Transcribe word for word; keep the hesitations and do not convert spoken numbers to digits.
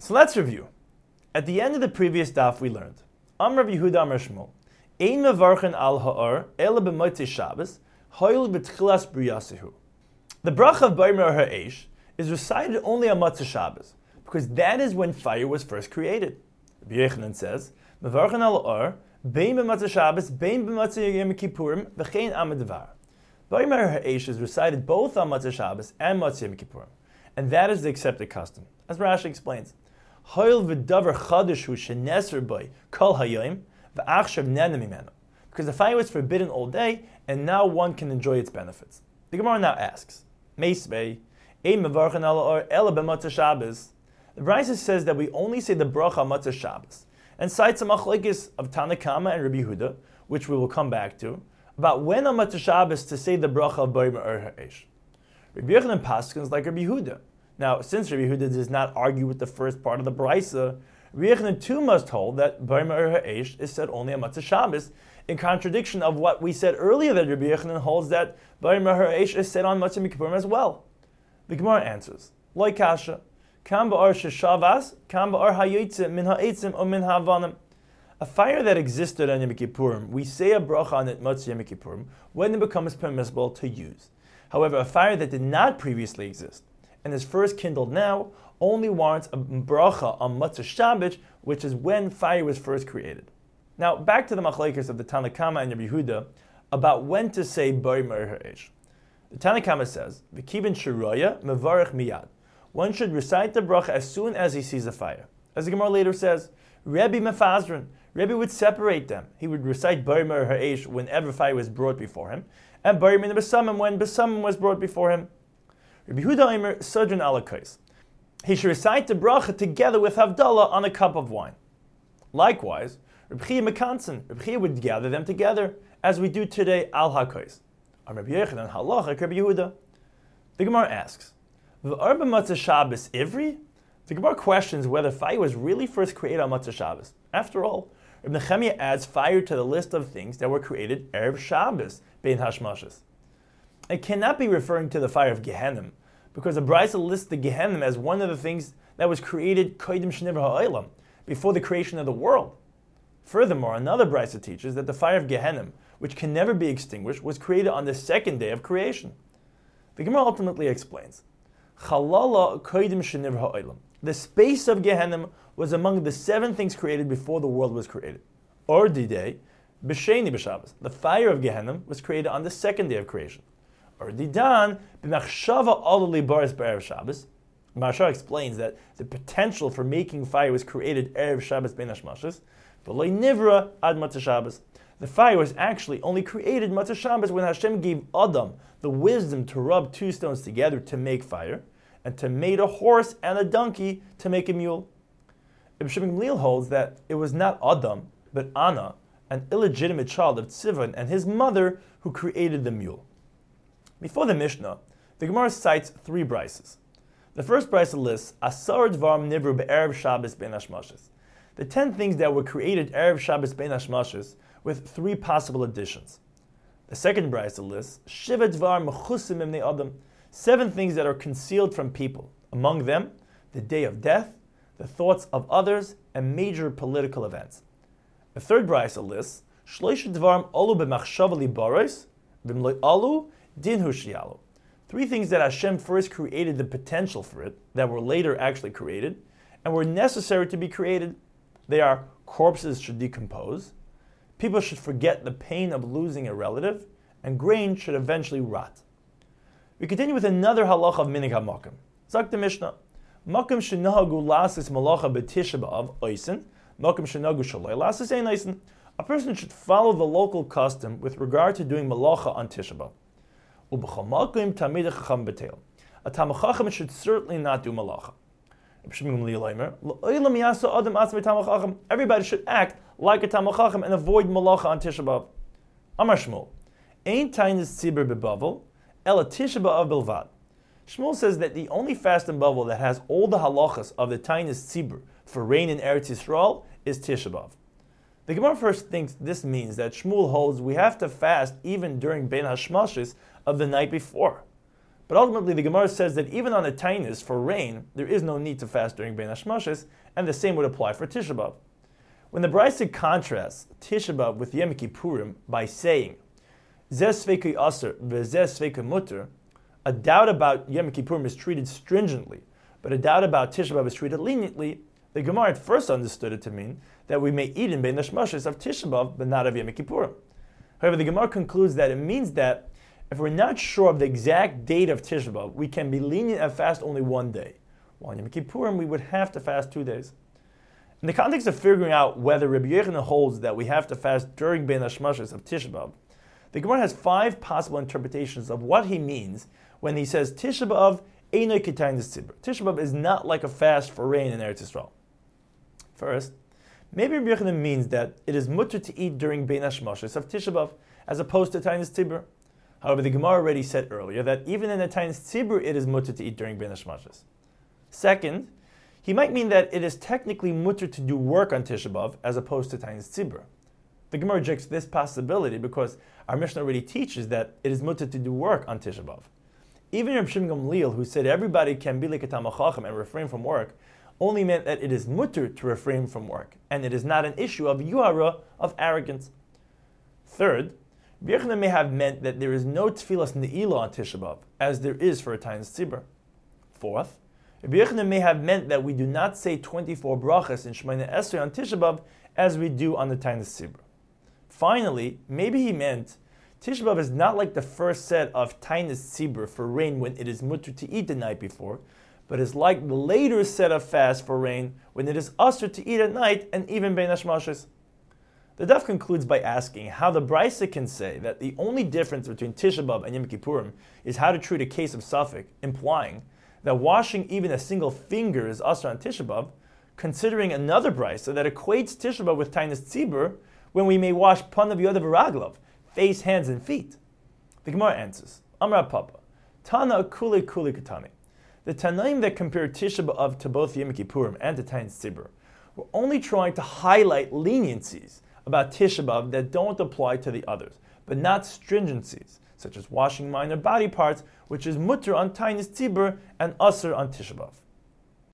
So let's review. At the end of the previous daf we learned, Amar Yehuda Amar Shmuel, Ein mevarchen al ha'or ela b'motzei Shabbos, hoil b'tchilas briyasehu. The bracha of Baimer ha'esh is recited only on Motzei Shabbos, because that is when fire was first created. Rabbi Yochanan says, mevarchen al ha'or, bein b'motzei Shabbos, bein b'motzei Yom Kippurim, v'chein amid devar. Baimer ha'esh is recited both on Motzei Shabbos and Motzei Yom Kippurim, and that is the accepted custom. As Rashi explains, Hoil v'davar chadash hu sheneser by kol hayom v'achshav nena mimenu, because the fire was forbidden all day, and now one can enjoy its benefits. The Gemara now asks, Meisvei, ein mevarchen al ha'or ela b'motzei Shabbos. The Brisa says that we only say the bracha on Motzei Shabbos, and cites a machlokes of Tana Kama and Rabbi Yehuda, which we will come back to, about when on Motzei Shabbos to say the bracha of Baimer ha'esh. Rabbi Yochanan paskins like Rabbi Yehuda. Now, since Rabbi Yehuda does not argue with the first part of the Brisa, Rabbi Yochanan too must hold that Baimer ha'esh is said only on Motzei Shabbos, in contradiction of what we said earlier that Rabbi Yochanan holds that Baimer ha'esh is said on Motzei Yom Kippurim as well. The Gemara answers, Loi kasha, kam ba'ar sheshavas, kam ba'ar hayotzeh min ha'etzim o min ha'avanim. A fire that existed on Yom Kippurim, we say a bracha on it Motzei Yom Kippurim when it becomes permissible to use. However, a fire that did not previously exist and is first kindled now only warrants a bracha on Motzei Shabbos, which is when fire was first created. Now, back to the machlokes of the Tana Kama and Rabbi Yehuda about when to say Baimer ha'esh. The Tana Kama says, V'kibin shiroya mevarech miyad. One should recite the bracha as soon as he sees a fire. As the Gemara later says, Rebbe mefazrin. Rebbe would separate them. He would recite Baimer ha'esh whenever fire was brought before him, and Baimer besamim when besamim was brought before him. Rabbi Yehuda Omer Sodron alakos. He should recite the bracha together with Havdalah on a cup of wine. Likewise, Rabbi Chia mekantzen. Rabbi Chia would gather them together, as we do today al hakos. Am Rabbi Yochanan halachak Rabbi Yehuda. The Gemara asks, V'ar b'motzei Shabbos ivri? The Gemara questions whether fire was really first created on Motzei Shabbos. After all, Rabbi Nechemiah adds fire to the list of things that were created Erev Shabbos bein hashmashas. It cannot be referring to the fire of Gehenna, because the Brisa lists the Gehenna as one of the things that was created kodim shenivra ha'olam, before the creation of the world. Furthermore, another Brisa teaches that the fire of Gehenna, which can never be extinguished, was created on the second day of creation. The Gemara ultimately explains, Chalala kodim shenivra ha'olam. The space of Gehenna was among the seven things created before the world was created. Or didei, b'sheni b'Shabbos. The fire of Gehenna was created on the second day of creation. Or didan, b'machshava aluli baris b'erev Shabbos. Maharsha explains that the potential for making fire was created Erev Shabbos bein hashmashas, v'lo nivra ad Motzei Shabbos. The fire was actually only created Motzei Shabbos when Hashem gave Adam the wisdom to rub two stones together to make fire, and to mate a horse and a donkey to make a mule. Ibn Shimon Gamliel holds that it was not Adam, but Anna, an illegitimate child of Tzivan, and his mother who created the mule. Before the Mishnah, the Gemara cites three brises. The first brisa lists Asar Dvarim Nivru Be'erev Shabbos Bein Hashmashas, the ten things that were created Erev Shabbos Bein Hashmashas, with three possible additions. The second brisa lists Shiva Dvarim Mechusim Imnei Adam, seven things that are concealed from people, among them the day of death, the thoughts of others, and major political events. The third brisa lists Shloisha Dvarim Olu B'machshava Libaros V'mloi Alu Din Hushiyalu, three things that Hashem first created the potential for it, that were later actually created, and were necessary to be created. They are corpses should decompose, people should forget the pain of losing a relative, and grain should eventually rot. We continue with another halacha of minig hamakim. Zak the Mishnah, makim shenahagu lasis malacha b'tisha b'av oisin, makim shenahagu shaloi lasis ein oisin. A person should follow the local custom with regard to doing malacha on Tisha B'av. Ub'chol makim tamid chacham b'teil. A Talmid Chacham should certainly not do malacha. Everybody should act like a Talmid Chacham and avoid malacha on Tisha B'av. Amar Shmuel, ein tainis tzibur bebavel, ela Tisha B'av bilvad. Shmuel says that the only fast in Bavel that has all the halachas of the tainis tzibur for rain in Eretz Yisrael is Tisha B'av. The Gemara first thinks this means that Shmuel holds we have to fast even during Bein Hashmashis of the night before. But ultimately, the Gemara says that even on a tainus for rain, there is no need to fast during Bein Hashmashos, and the same would apply for Tisha B'Av. When the Brisa contrasts Tisha B'Av with Yom Kippurim by saying, Zeh Sveikei Aser v'Zeh Sveikei Mutter, a doubt about Yom Kippurim is treated stringently, but a doubt about Tisha B'Av is treated leniently, the Gemara at first understood it to mean that we may eat in Bein Hashmashos of Tisha B'Av, but not of Yom Kippurim. However, the Gemara concludes that it means that if we're not sure of the exact date of Tisha B'Av, we can be lenient and fast only one day. While on Yom Kippurim, we would have to fast two days. In the context of figuring out whether Rabbi Yochanan holds that we have to fast during Bein Hashmashos of Tisha B'Av, the Gemara has five possible interpretations of what he means when he says Tisha B'Av einoi k'tainis tzibur. Tisha B'Av is not like a fast for rain in Eretz Yisrael. First, maybe Rabbi Yochanan means that it is mutter to eat during Bein Hashmashos of Tisha B'Av as opposed to tainis tzibur. However, the Gemara already said earlier that even in the tainis tzibur it is mutter to eat during Bein Hashmashos. Second, he might mean that it is technically mutter to do work on Tisha B'Av as opposed to tainis tzibur. The Gemara rejects this possibility because our Mishnah already teaches that it is mutter to do work on Tisha B'Av. Even Reb Shimon Gamliel, who said everybody can be like a Talmid Chacham and refrain from work, only meant that it is mutter to refrain from work, and it is not an issue of yuhara, of arrogance. Third, Rabbi Yochanan may have meant that there is no tefillas ne'ilah on Tisha B'Av, as there is for a tainis tzibur. Fourth, Rabbi Yochanan may have meant that we do not say twenty-four brachas in Shemona Esrei on Tisha B'Av as we do on the tainis tzibur. Finally, maybe he meant Tisha B'Av is not like the first set of tainis tzibur for rain when it is mutter to eat the night before, but is like the later set of fast for rain when it is usher to eat at night and even Bein Hashmashos. The daf concludes by asking how the Brisa can say that the only difference between Tisha B'Av and Yom Kippurim is how to treat a case of safek, implying that washing even a single finger is usher on Tisha B'Av, considering another Brisa that equates Tisha B'Av with tainis tzibur when we may wash panav yodav v'raglav, face, hands, and feet. The Gemara answers, Amar Papa, Tana kule kule katani. The Tanaim that compare Tisha B'Av to both Yom Kippurim and to tainis tzibur were only trying to highlight leniencies about Tisha B'Av that don't apply to the others, but not stringencies, such as washing minor body parts, which is mutter on tainis tzibur and usher on Tisha B'Av.